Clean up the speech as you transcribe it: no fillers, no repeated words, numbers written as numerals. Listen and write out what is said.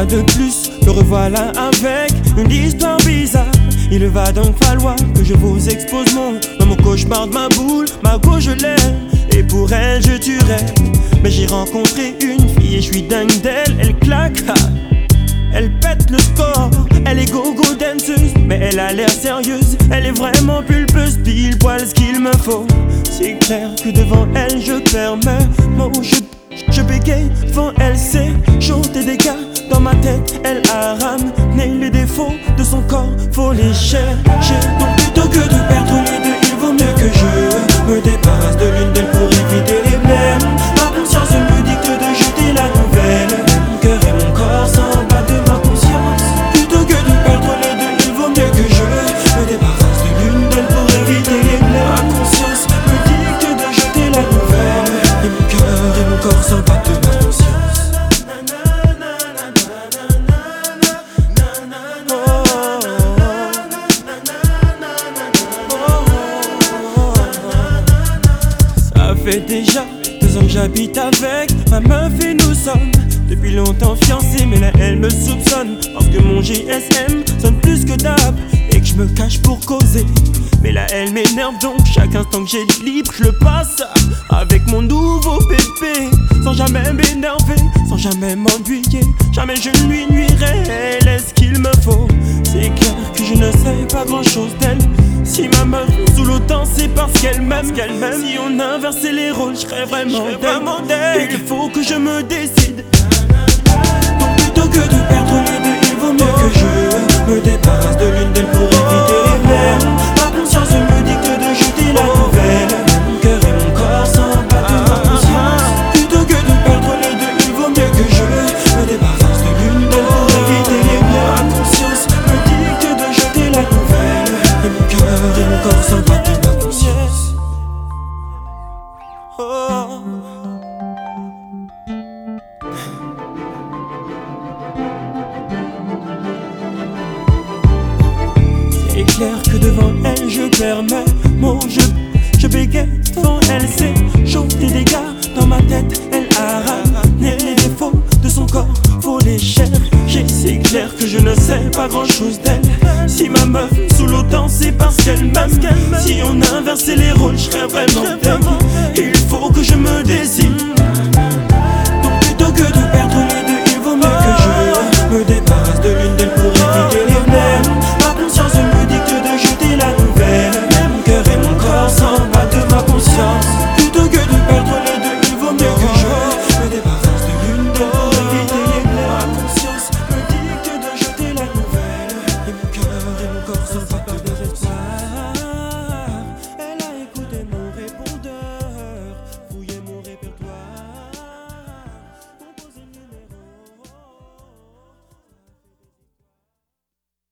fois de plus, me revoilà avec une histoire bizarre. Il va donc falloir que je vous expose mon cauchemar de ma boule, ma go je l'aime, et pour elle je tuerais. Mais j'ai rencontré une fille et je suis dingue d'elle, elle claque, elle pète le score, elle est go-go danseuse, mais elle a l'air sérieuse, elle est vraiment pulpeuse, pile poil ce qu'il me faut. C'est clair que devant elle je perds mes mots, je bégaye devant elle, c'est chaud et des gars dans ma tête, elle a ramené les défauts de son corps, faut les chercher. Donc plutôt que de perdre les deux, il vaut mieux que je me débarrasse de l'une d'elles pour éviter les blêmes. Ma conscience me dicte de jeter la nouvelle, mon cœur et mon corps s'en battent de ma conscience. Plutôt que de perdre les deux, il vaut mieux que je me débarrasse de l'une d'elles pour éviter les blêmes. Ma conscience me dicte de jeter la nouvelle, et mon cœur et mon corps s'en battent de ma conscience. Ça fait déjà 2 ans que j'habite avec ma meuf et nous sommes depuis longtemps fiancés, mais là elle me soupçonne parce que mon GSM sonne plus que d'hab et que je me cache pour causer. Mais là elle m'énerve, donc chaque instant que j'ai de libre je le passe avec mon nouveau bébé, sans jamais m'énerver, sans jamais m'ennuyer. Jamais je ne lui nuirai, elle est ce qu'il me faut. C'est clair que je ne sais pas grand chose d'elle. Si ma meuf sous l'autant, c'est parce qu'elle m'aime. Si on inversait les rôles, je serais vraiment d'elle. Il faut que je me décide. Donc plutôt que de perdre les deux, il vaut mieux que je me débarrasse de l'une d'elles pour éviter les blêmes. Ma conscience me dicte de jeter la nouvelle, mon cœur et mon corps s'en battent de ma conscience. Plutôt que de perdre les deux, il vaut mieux que je me débarrasse de l'une d'elles pour éviter les blêmes. Ma conscience me dicte de jeter la nouvelle, et mon cœur et mon corps s'en battent de ma conscience. Oh. C'est clair que devant elle je perds mes mots, je bégaye devant elle, c'est chaud des dégâts dans ma tête, elle a ramené les défauts de son corps, faut les chercher. C'est clair que je ne sais pas grand chose d'elle. Si ma meuf sous l'autant, c'est parce qu'elle m'aime. Si on inversait les rôles, je serais vraiment dingue. Il faut que je me décide.